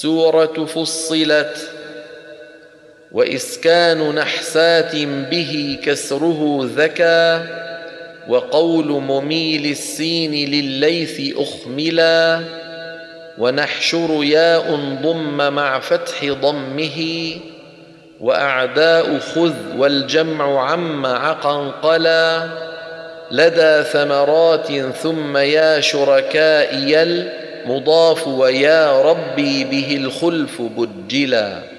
سورة فصلت. وإسكان نحسات به كسره ذكى، وقول مميل السين للليث أخملا، ونحشر ياء ضم مع فتح ضمه، وأعداء خذ والجمع عم عقنقلا، لدى ثمرات ثم يا شركائي المضاف ويا ربي به الخلف بجلا.